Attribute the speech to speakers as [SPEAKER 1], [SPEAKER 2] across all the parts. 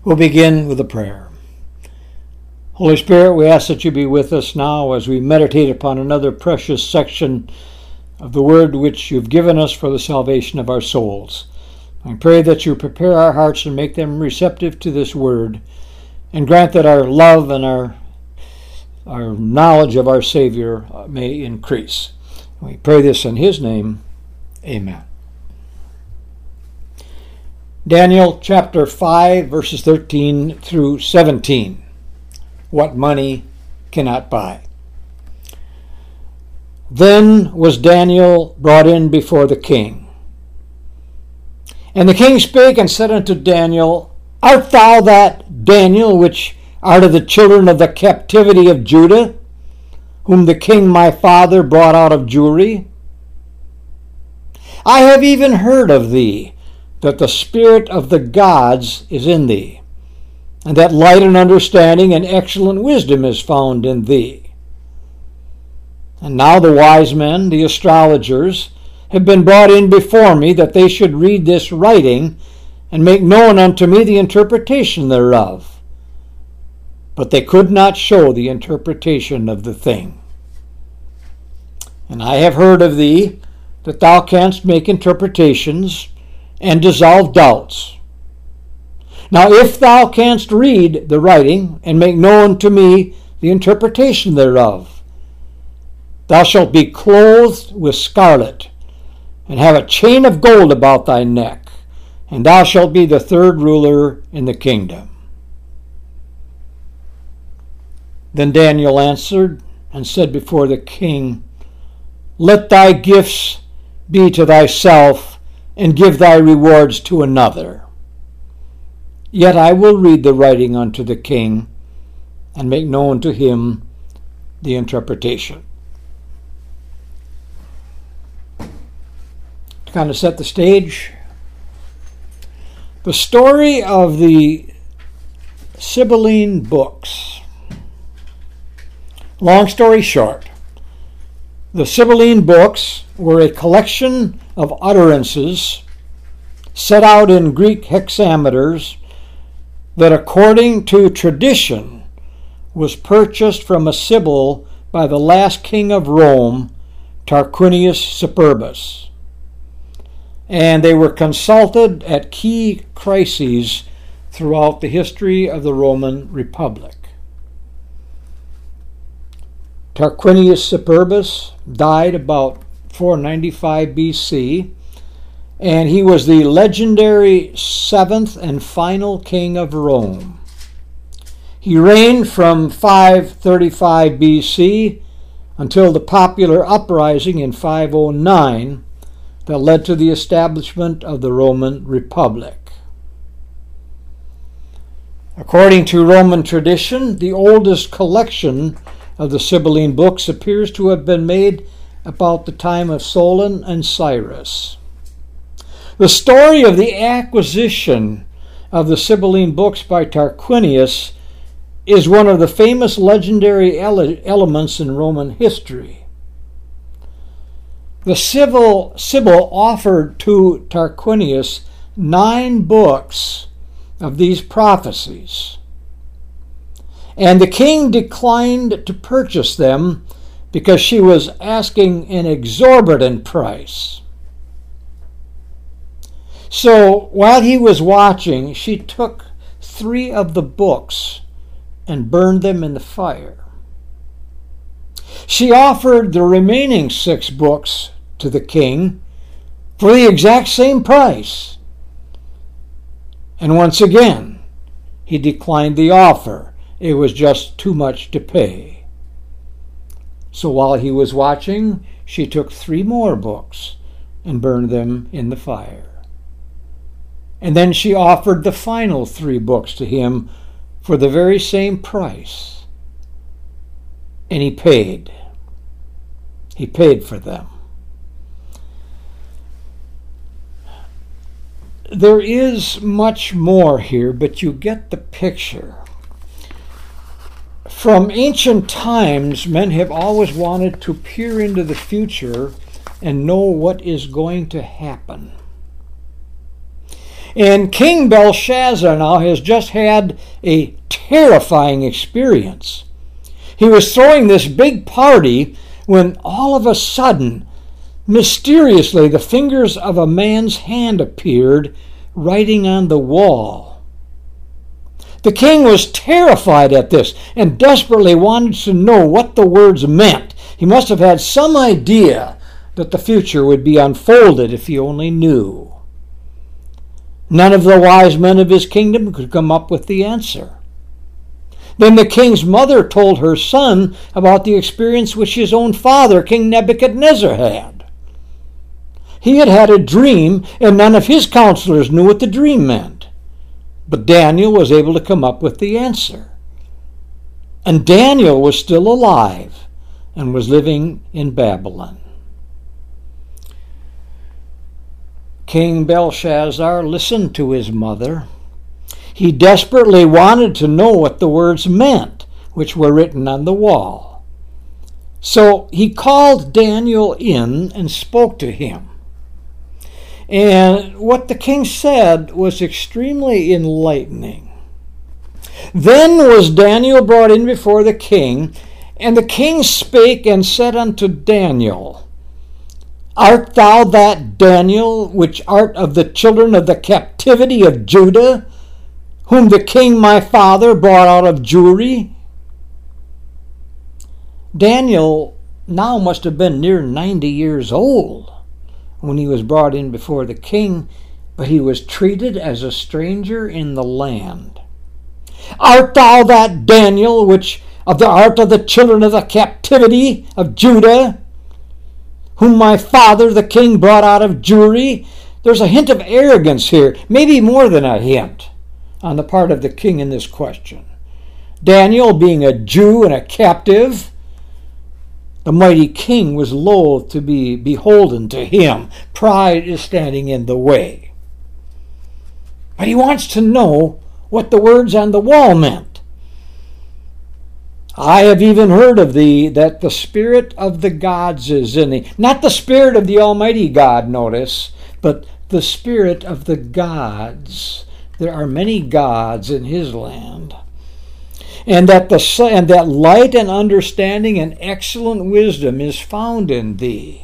[SPEAKER 1] We'll begin with a prayer. Holy Spirit, we ask that you be with us now as we meditate upon another precious section of the word which you've given us for the salvation of our souls. I pray that you prepare our hearts and make them receptive to this word, and grant that our love and our knowledge of our Savior may increase. We pray this in his name. Amen. Daniel chapter 5, verses 13 through 17. What money cannot buy. Then was Daniel brought in before the king. And the king spake and said unto Daniel, Art thou that Daniel which art of the children of the captivity of Judah, whom the king my father brought out of Jewry? I have even heard of thee, that the spirit of the gods is in thee, and that light and understanding and excellent wisdom is found in thee. And now the wise men, the astrologers, have been brought in before me, that they should read this writing, and make known unto me the interpretation thereof. But they could not show the interpretation of the thing. And I have heard of thee, that thou canst make interpretations, and dissolve doubts. Now if thou canst read the writing, and make known to me the interpretation thereof, thou shalt be clothed with scarlet, and have a chain of gold about thy neck, and thou shalt be the third ruler in the kingdom. Then Daniel answered and said before the king, Let thy gifts be to thyself, and give thy rewards to another. Yet I will read the writing unto the king, and make known to him the interpretation. To kind of set the stage, the story of the Sibylline books. Long story short, the Sibylline books were a collection of utterances set out in Greek hexameters that, according to tradition, was purchased from a Sibyl by the last king of Rome, Tarquinius Superbus. And they were consulted at key crises throughout the history of the Roman Republic. Tarquinius Superbus died about 495 BC, and he was the legendary seventh and final king of Rome. He reigned from 535 BC until the popular uprising in 509 that led to the establishment of the Roman Republic. According to Roman tradition, the oldest collection of the Sibylline books appears to have been made about the time of Solon and Cyrus. The story of the acquisition of the Sibylline books by Tarquinius is one of the famous legendary elements in Roman history. The Sibyl offered to Tarquinius 9 books of these prophecies, and the king declined to purchase them because she was asking an exorbitant price. So while he was watching, she took 3 of the books and burned them in the fire. She offered the remaining 6 books to the king for the exact same price. And once again, he declined the offer. It was just too much to pay. So while he was watching, she took 3 more books and burned them in the fire. And then she offered the final 3 books to him for the very same price. And he paid. He paid for them. There is much more here, but you get the picture. From ancient times, men have always wanted to peer into the future and know what is going to happen. And King Belshazzar now has just had a terrifying experience. He was throwing this big party when all of a sudden, mysteriously, the fingers of a man's hand appeared writing on the wall. The king was terrified at this and desperately wanted to know what the words meant. He must have had some idea that the future would be unfolded if he only knew. None of the wise men of his kingdom could come up with the answer. Then the king's mother told her son about the experience which his own father, King Nebuchadnezzar, had. He had had a dream, and none of his counselors knew what the dream meant. But Daniel was able to come up with the answer. And Daniel was still alive and was living in Babylon. King Belshazzar listened to his mother. He desperately wanted to know what the words meant, which were written on the wall. So he called Daniel in and spoke to him. And what the king said was extremely enlightening. Then was Daniel brought in before the king, and the king spake and said unto Daniel, Art thou that Daniel, which art of the children of the captivity of Judah, whom the king my father brought out of Jewry? Daniel now must have been near 90 years old when he was brought in before the king, but he was treated as a stranger in the land. Art thou that Daniel, which art of the children of the captivity of Judah, whom my father the king brought out of Jewry? There's a hint of arrogance here, maybe more than a hint, on the part of the king in this question. Daniel, being a Jew and a captive, the mighty king was loath to be beholden to him. Pride is standing in the way. But he wants to know what the words on the wall meant. I have even heard of thee, that the spirit of the gods is in thee. Not the spirit of the Almighty God, notice, but the spirit of the gods. There are many gods in his land. And that light and understanding and excellent wisdom is found in thee.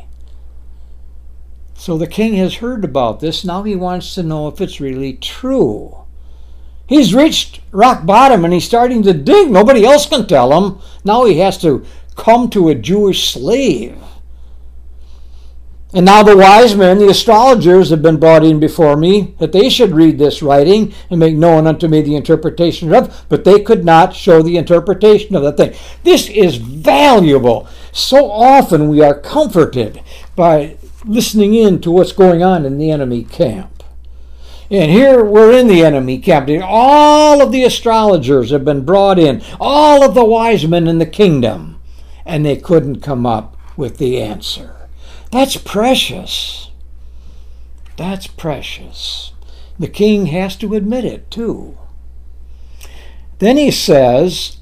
[SPEAKER 1] So the king has heard about this. Now he wants to know if it's really true. He's reached rock bottom and he's starting to dig. Nobody else can tell him. Now he has to come to a Jewish slave. And now the wise men, the astrologers, have been brought in before me, that they should read this writing and make known unto me the interpretation of, but they could not show the interpretation of the thing. This is valuable. So often we are comforted by listening in to what's going on in the enemy camp. And here we're in the enemy camp. All of the astrologers have been brought in, all of the wise men in the kingdom, and they couldn't come up with the answer. That's precious. That's precious. The king has to admit it, too. Then he says,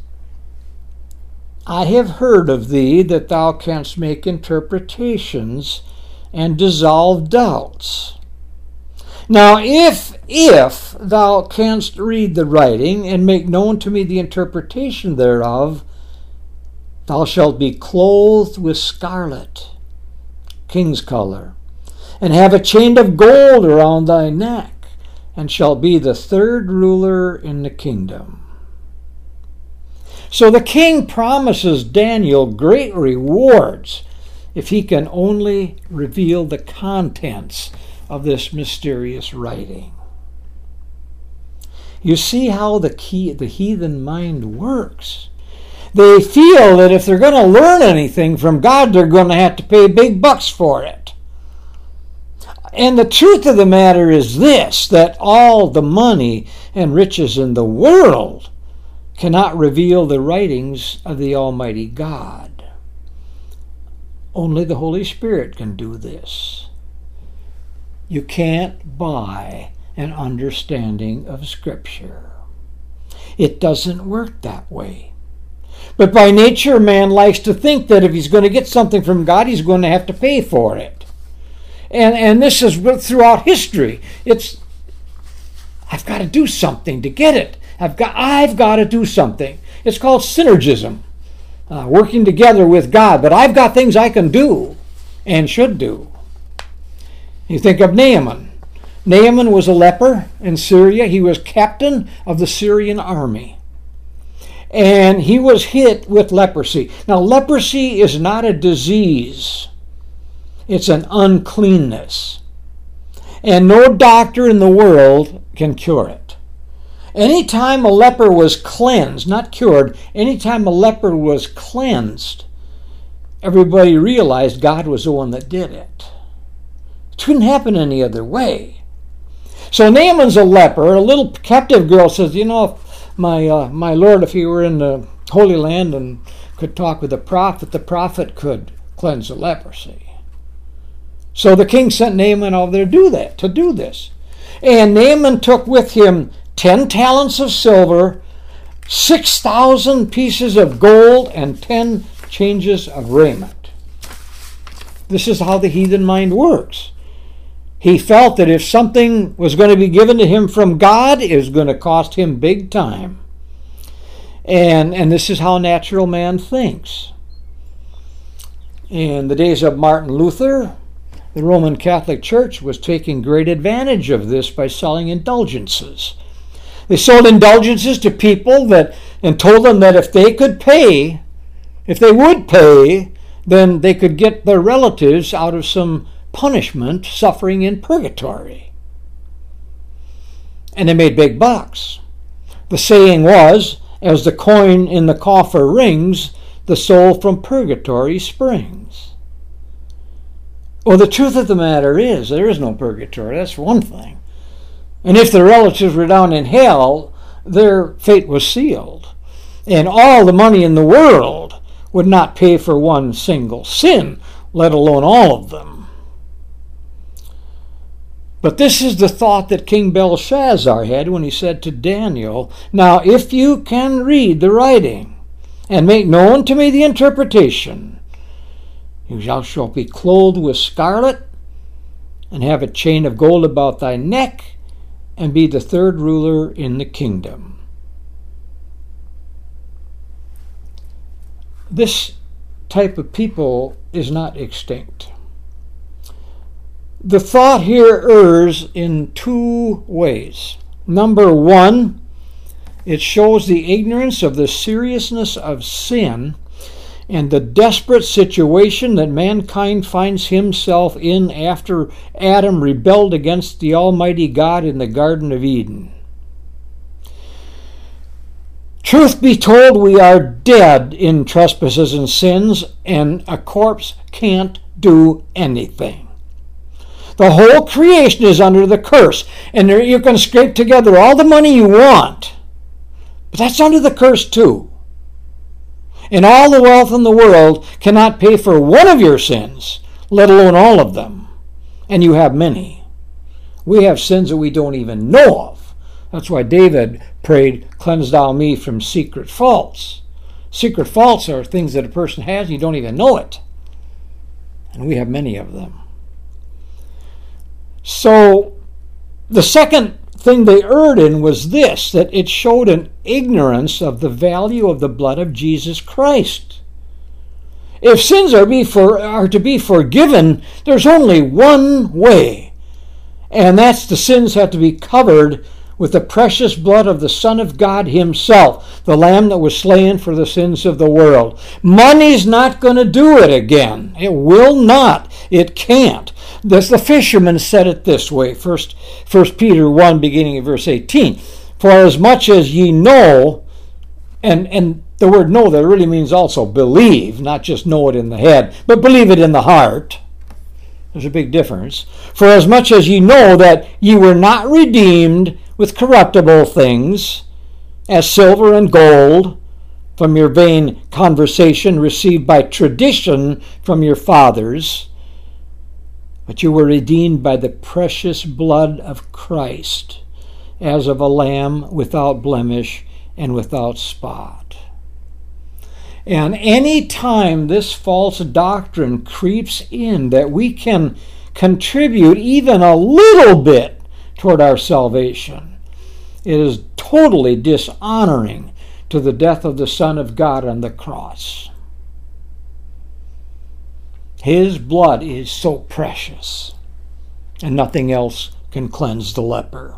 [SPEAKER 1] I have heard of thee that thou canst make interpretations and dissolve doubts. Now, if thou canst read the writing and make known to me the interpretation thereof, thou shalt be clothed with scarlet, king's color, and have a chain of gold around thy neck, and shall be the third ruler in the kingdom. So the king promises Daniel great rewards if he can only reveal the contents of this mysterious writing. You see how the heathen mind works. They feel that if they're going to learn anything from God, they're going to have to pay big bucks for it. And the truth of the matter is this, that all the money and riches in the world cannot reveal the writings of the Almighty God. Only the Holy Spirit can do this. You can't buy an understanding of Scripture. It doesn't work that way. But by nature, man likes to think that if he's going to get something from God, he's going to have to pay for it. And this is throughout history. It's I've got to do something to get it. I've got to do something. It's called synergism, working together with God. But I've got things I can do and should do. You think of Naaman. Naaman was a leper in Syria. He was captain of the Syrian army. And he was hit with leprosy. Now, leprosy is not a disease. It's an uncleanness. And no doctor in the world can cure it. Anytime a leper was cleansed, not cured, anytime a leper was cleansed, everybody realized God was the one that did it. It couldn't happen any other way. So Naaman's a leper. A little captive girl says, my Lord, if he were in the Holy Land and could talk with the prophet could cleanse the leprosy. So the king sent Naaman over there to do this. And Naaman took with him 10 talents of silver, 6,000 pieces of gold, and 10 changes of raiment. This is how the heathen mind works. He felt that if something was going to be given to him from God, it was going to cost him big time. And this is how natural man thinks. In the days of Martin Luther, the Roman Catholic Church was taking great advantage of this by selling indulgences. They sold indulgences to people and told them that if they would pay, then they could get their relatives out of some punishment, suffering in purgatory. And they made big bucks. The saying was, as the coin in the coffer rings, the soul from purgatory springs. Well, the truth of the matter is, there is no purgatory. That's one thing. And if the relatives were down in hell, their fate was sealed. And all the money in the world would not pay for one single sin, let alone all of them. But this is the thought that King Belshazzar had when he said to Daniel, "Now if you can read the writing and make known to me the interpretation, you shall be clothed with scarlet and have a chain of gold about thy neck and be the third ruler in the kingdom." This type of people is not extinct. The thought here errs in two ways. Number one, it shows the ignorance of the seriousness of sin and the desperate situation that mankind finds himself in after Adam rebelled against the Almighty God in the Garden of Eden. Truth be told, we are dead in trespasses and sins, and a corpse can't do anything. The whole creation is under the curse, and you can scrape together all the money you want, but that's under the curse too. And all the wealth in the world cannot pay for one of your sins, let alone all of them. And you have many. We have sins that we don't even know of. That's why David prayed, "Cleanse thou me from secret faults." Secret faults are things that a person has and you don't even know it. And we have many of them. So the second thing they erred in was this, that it showed an ignorance of the value of the blood of Jesus Christ. If sins are to be forgiven, there's only one way, and that's the sins have to be covered with the precious blood of the Son of God himself, the Lamb that was slain for the sins of the world. Money's not going to do it again. It will not. It can't. The fisherman said it this way, 1 Peter 1, beginning of verse 18. "For as much as ye know," and the word know there really means also believe, not just know it in the head, but believe it in the heart. There's a big difference. "For as much as ye know that ye were not redeemed with corruptible things, as silver and gold, from your vain conversation received by tradition from your fathers, but you were redeemed by the precious blood of Christ, as of a lamb without blemish and without spot." And any time this false doctrine creeps in that we can contribute even a little bit toward our salvation, It is totally dishonoring to the death of the Son of God on the cross. His blood is so precious, and nothing else can cleanse the leper.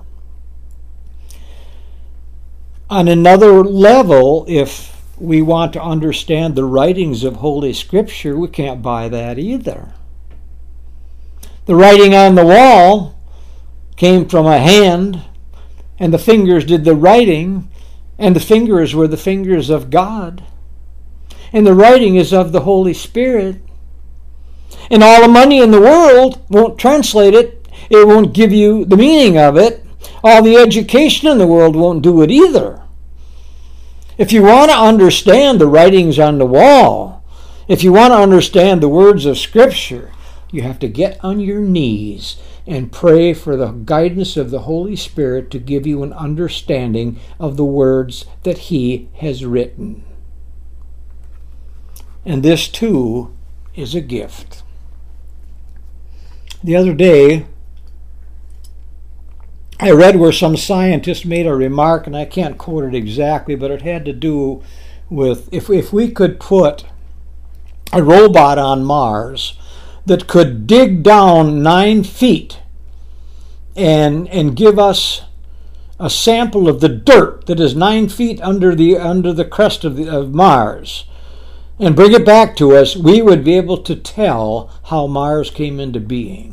[SPEAKER 1] On another level, if we want to understand the writings of Holy Scripture, we can't buy that either. The writing on the wall came from a hand, and the fingers did the writing, and the fingers were the fingers of God. And the writing is of the Holy Spirit. And all the money in the world won't translate it. It won't give you the meaning of it. All the education in the world won't do it either. If you want to understand the writings on the wall, if you want to understand the words of Scripture, you have to get on your knees and pray for the guidance of the Holy Spirit to give you an understanding of the words that He has written. And this too is a gift. The other day, I read where some scientist made a remark, and I can't quote it exactly, but it had to do with if we could put a robot on Mars that could dig down 9 feet and give us a sample of the dirt that is 9 feet under the crust of Mars, and bring it back to us, we would be able to tell how Mars came into being.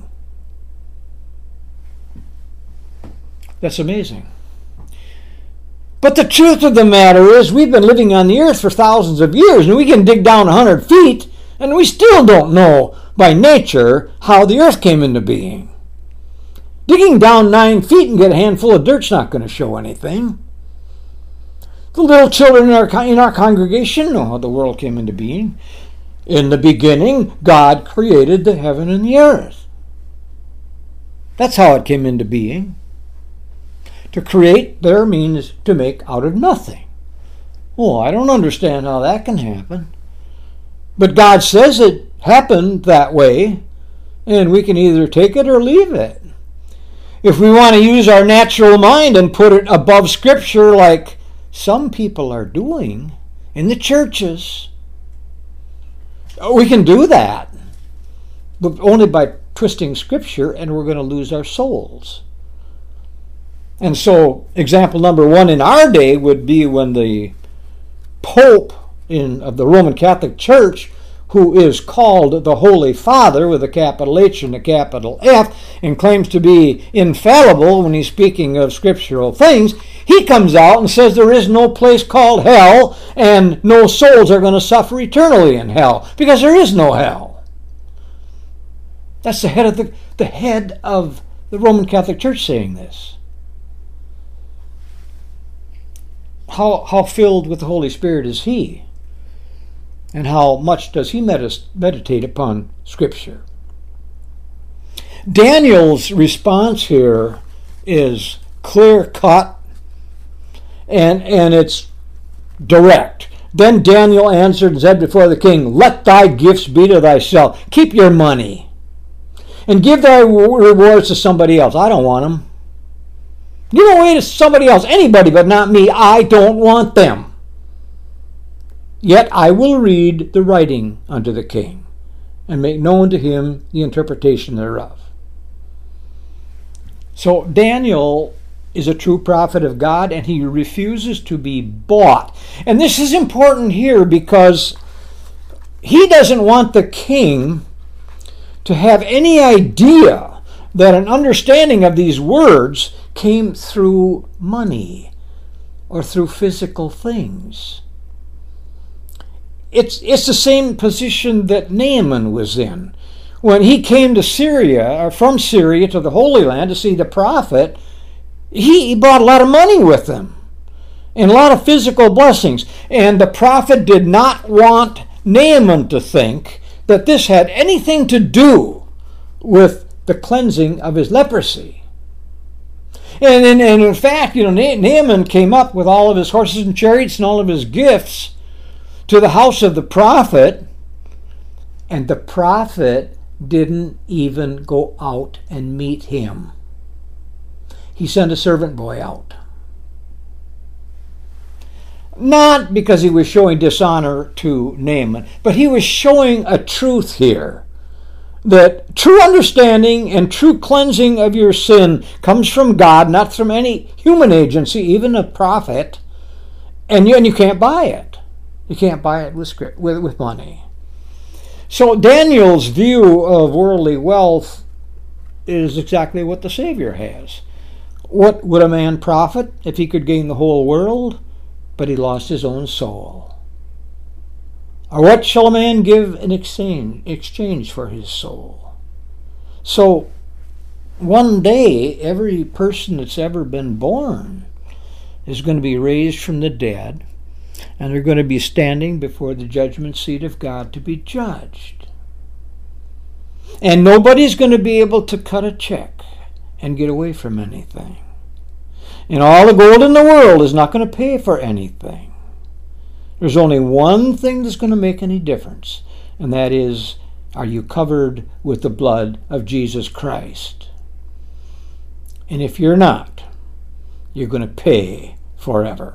[SPEAKER 1] That's amazing. But the truth of the matter is we've been living on the earth for thousands of years, and we can dig down 100 feet, and we still don't know by nature how the earth came into being. Digging down 9 feet and get a handful of dirt's not going to show anything. The little children in our congregation know how the world came into being. In the beginning, God created the heaven and the earth. That's how it came into being. To create there means to make out of nothing. Oh, I don't understand how that can happen. But God says it happened that way, and we can either take it or leave it. If we want to use our natural mind and put it above Scripture like some people are doing in the churches, we can do that, but only by twisting Scripture, and we're going to lose our souls. And so, example number 1 in our day would be when the Pope of the Roman Catholic Church, who is called the Holy Father with a capital H and a capital F, and claims to be infallible when he's speaking of scriptural things, he comes out and says there is no place called hell, and no souls are going to suffer eternally in hell, because there is no hell. That's the head of the Roman Catholic Church saying this. How filled with the Holy Spirit is he? And how much does he meditate upon Scripture? Daniel's response here is clear-cut, and it's direct. Then Daniel answered and said before the king, "Let thy gifts be to thyself. Keep your money, and give thy rewards to somebody else." I don't want them. Give away to somebody else, anybody but not me. I don't want them. Yet I will read the writing unto the king, and make known to him the interpretation thereof. So Daniel is a true prophet of God, and he refuses to be bought. And this is important here because he doesn't want the king to have any idea that an understanding of these words came through money or through physical things. It's the same position that Naaman was in. When he came to Syria, or from Syria to the Holy Land to see the prophet, he brought a lot of money with him and a lot of physical blessings. And the prophet did not want Naaman to think that this had anything to do with the cleansing of his leprosy. And in fact, Naaman came up with all of his horses and chariots and all of his gifts to the house of the prophet, and the prophet didn't even go out and meet him. He sent a servant boy out. Not because he was showing dishonor to Naaman, but he was showing a truth here. That true understanding and true cleansing of your sin comes from God, not from any human agency, even a prophet. And you can't buy it. You can't buy it with money. So Daniel's view of worldly wealth is exactly what the Savior has. What would a man profit if he could gain the whole world, but he lost his own soul? Or what shall a man give in exchange for his soul? So one day, every person that's ever been born is going to be raised from the dead, and they're going to be standing before the judgment seat of God to be judged. And nobody's going to be able to cut a check and get away from anything. And all the gold in the world is not going to pay for anything. There's only one thing that's going to make any difference, and that is, are you covered with the blood of Jesus Christ? And if you're not, you're going to pay forever.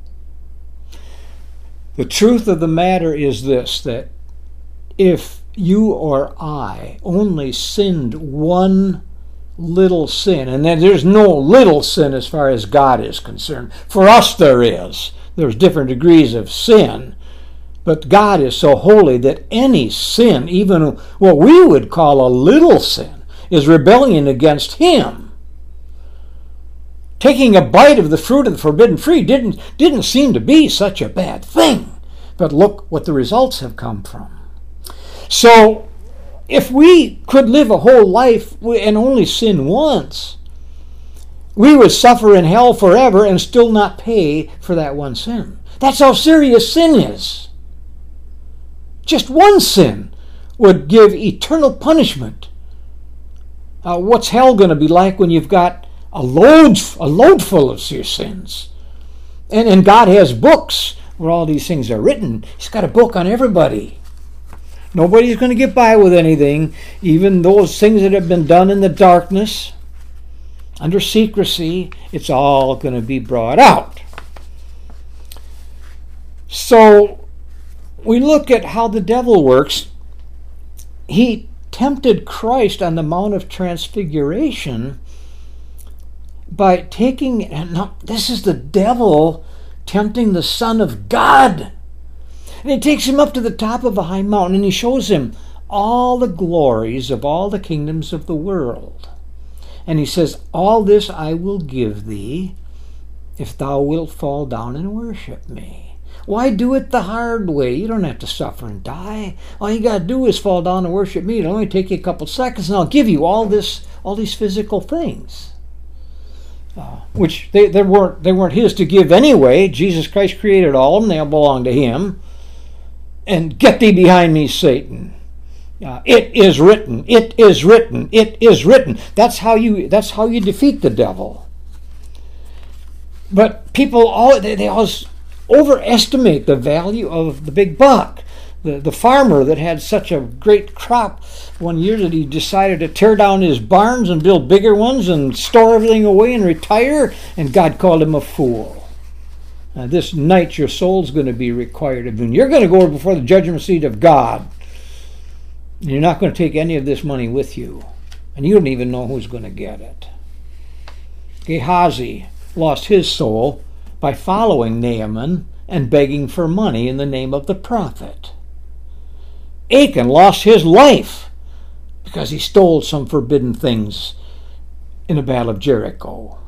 [SPEAKER 1] The truth of the matter is this, that if you or I only sinned one little sin, and then there's no little sin as far as God is concerned. For us there is. There's different degrees of sin. But God is so holy that any sin, even what we would call a little sin, is rebellion against Him. Taking a bite of the fruit of the forbidden tree didn't seem to be such a bad thing. But look what the results have come from. So, if we could live a whole life and only sin once, we would suffer in hell forever and still not pay for that one sin. That's how serious sin is. Just one sin would give eternal punishment. What's hell going to be like when you've got a load full of your sins? And God has books where all these things are written. He's got a book on everybody. Nobody's going to get by with anything, even those things that have been done in the darkness, under secrecy. It's all going to be brought out. So we look at how the devil works. He tempted Christ on the Mount of Transfiguration by taking, this is the devil tempting the Son of God. And he takes him up to the top of a high mountain and he shows him all the glories of all the kingdoms of the world. And he says, all this I will give thee if thou wilt fall down and worship me. Why do it the hard way? You don't have to suffer and die. All you got to do is fall down and worship me. It'll only take you a couple seconds and I'll give you all these physical things. Which they weren't his to give anyway. Jesus Christ created all of them. They all belong to Him. And get thee behind me, Satan. It is written. It is written. It is written. That's how you defeat the devil. But people they always overestimate the value of the big buck. The farmer that had such a great crop one year that he decided to tear down his barns and build bigger ones and store everything away and retire, and God called him a fool. This night your soul's going to be required of you. You're going to go before the judgment seat of God. And you're not going to take any of this money with you. And you don't even know who's going to get it. Gehazi lost his soul by following Naaman and begging for money in the name of the prophet. Achan lost his life because he stole some forbidden things in the battle of Jericho.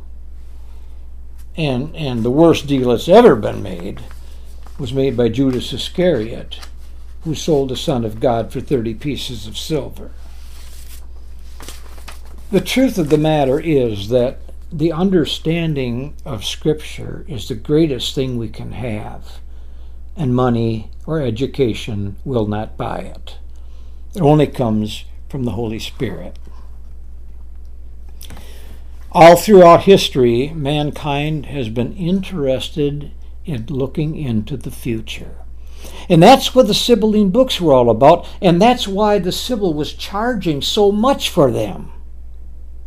[SPEAKER 1] And the worst deal that's ever been made was made by Judas Iscariot, who sold the Son of God for 30 pieces of silver. The truth of the matter is that the understanding of Scripture is the greatest thing we can have, and money or education will not buy it. It only comes from the Holy Spirit. All throughout history, mankind has been interested in looking into the future. And that's what the Sibylline books were all about, and that's why the Sibyl was charging so much for them.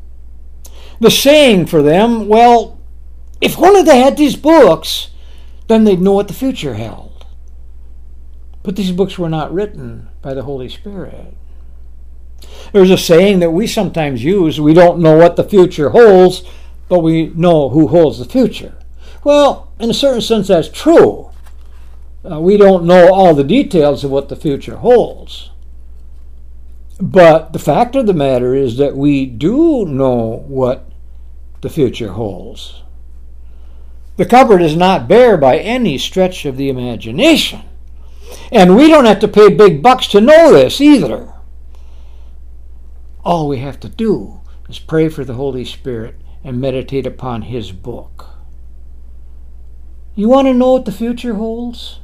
[SPEAKER 1] The saying for them, well, if only they had these books, then they'd know what the future held. But these books were not written by the Holy Spirit. There's a saying that we sometimes use: we don't know what the future holds, but we know who holds the future. Well, in a certain sense, that's true. We don't know all the details of what the future holds. But the fact of the matter is that we do know what the future holds. The cupboard is not bare by any stretch of the imagination. And we don't have to pay big bucks to know this either. All we have to do is pray for the Holy Spirit and meditate upon His book. You want to know what the future holds?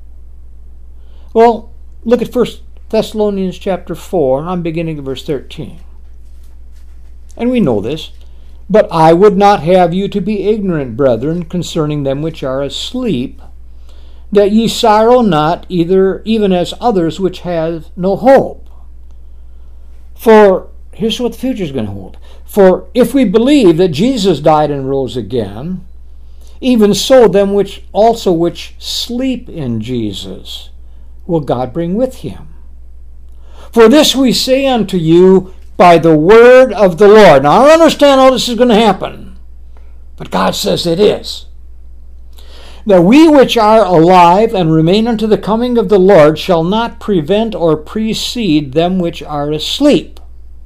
[SPEAKER 1] Well, look at 1 Thessalonians chapter 4. I'm beginning at verse 13. And we know this. But I would not have you to be ignorant, brethren, concerning them which are asleep, that ye sorrow not, even as others which have no hope. For here's what the future is going to hold. For if we believe that Jesus died and rose again, even so them which sleep in Jesus will God bring with him. For this we say unto you by the word of the Lord. Now I understand how this is going to happen, but God says it is. That we which are alive and remain unto the coming of the Lord shall not prevent or precede them which are asleep.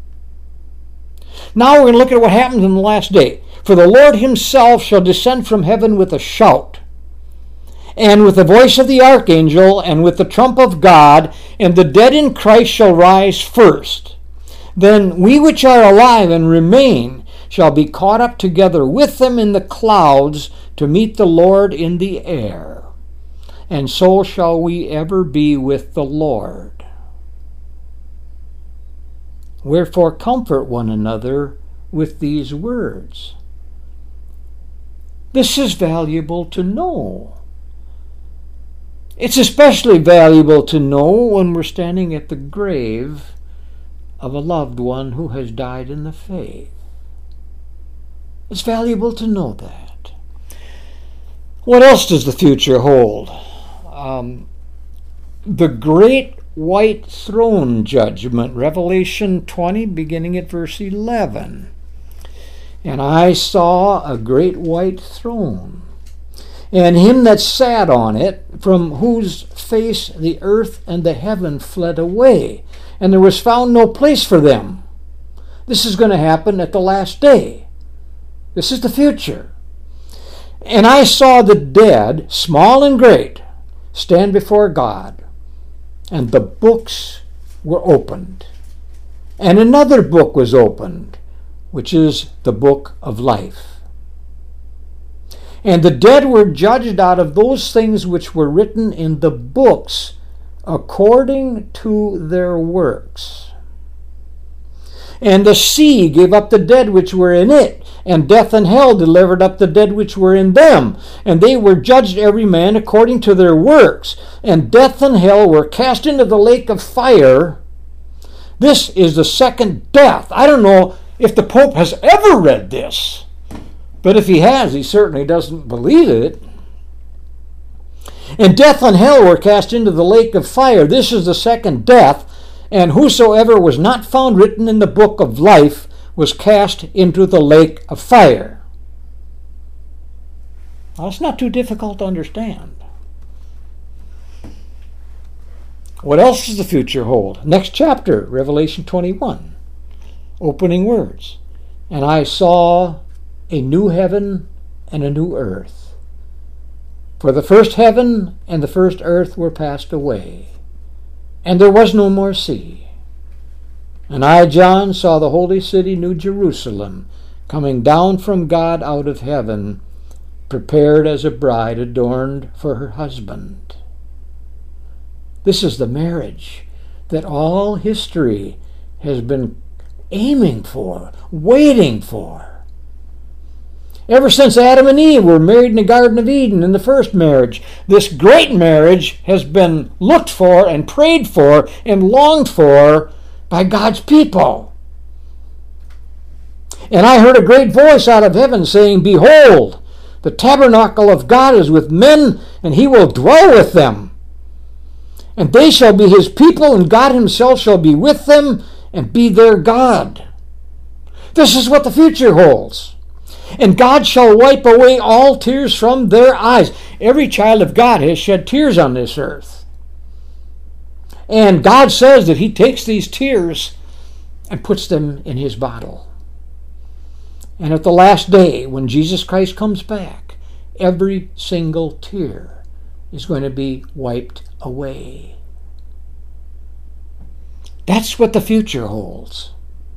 [SPEAKER 1] Now we're going to look at what happens in the last day. For the Lord himself shall descend from heaven with a shout, and with the voice of the archangel, and with the trump of God, and the dead in Christ shall rise first. Then we which are alive and remain shall be caught up together with them in the clouds to meet the Lord in the air. And so shall we ever be with the Lord. Wherefore comfort one another with these words. This is valuable to know. It's especially valuable to know when we're standing at the grave of a loved one who has died in the faith. It's valuable to know that. What else does the future hold? The great white throne judgment, Revelation 20, beginning at verse 11. And I saw a great white throne, and him that sat on it, from whose face the earth and the heaven fled away, and there was found no place for them. This is going to happen at the last day. This is the future. And I saw the dead, small and great, stand before God, and the books were opened. And another book was opened, which is the book of life. And the dead were judged out of those things which were written in the books according to their works. And the sea gave up the dead which were in it, and death and hell delivered up the dead which were in them. And they were judged every man according to their works. And death and hell were cast into the lake of fire. This is the second death. I don't know if the Pope has ever read this, but if he has, he certainly doesn't believe it. And death and hell were cast into the lake of fire. This is the second death. And whosoever was not found written in the book of life was cast into the lake of fire. Well, it's not too difficult to understand. What else does the future hold? Next chapter, Revelation 21. Opening words. And I saw a new heaven and a new earth. For the first heaven and the first earth were passed away, and there was no more sea. And I, John, saw the holy city, New Jerusalem, coming down from God out of heaven, prepared as a bride adorned for her husband. This is the marriage that all history has been aiming for, waiting for. Ever since Adam and Eve were married in the Garden of Eden in the first marriage, this great marriage has been looked for and prayed for and longed for by God's people. And I heard a great voice out of heaven saying, Behold, The tabernacle of God is with men, and he will dwell with them. And they shall be his people, and God himself shall be with them and be their God. This is what the future holds. And God shall wipe away all tears from their eyes. Every child of God has shed tears on this earth. And God says that he takes these tears and puts them in his bottle. And at the last day, when Jesus Christ comes back, every single tear is going to be wiped away. That's what the future holds.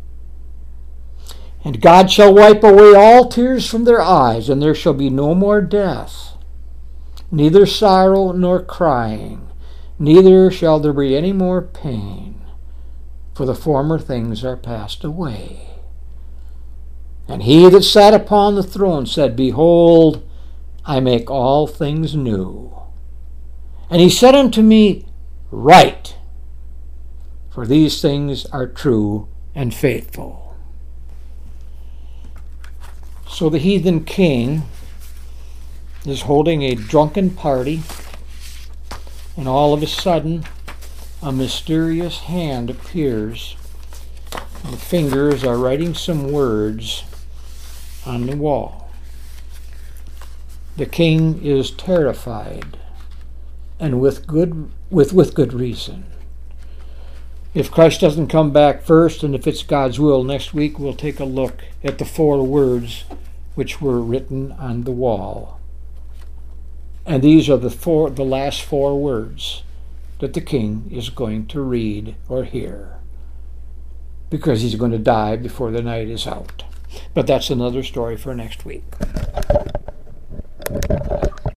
[SPEAKER 1] And God shall wipe away all tears from their eyes, and there shall be no more death, neither sorrow nor crying, neither shall there be any more pain, for the former things are passed away. And he that sat upon the throne said, Behold, I make all things new. And he said unto me, Write, for these things are true and faithful. So the heathen king is holding a drunken party, and all of a sudden a mysterious hand appears, and the fingers are writing some words on the wall. The king is terrified, and with good reason. If Christ doesn't come back first, and if it's God's will, next week we'll take a look at the 4 words which were written on the wall. And these are the last 4 words that the king is going to read or hear, because he's going to die before the night is out. But that's another story for next week.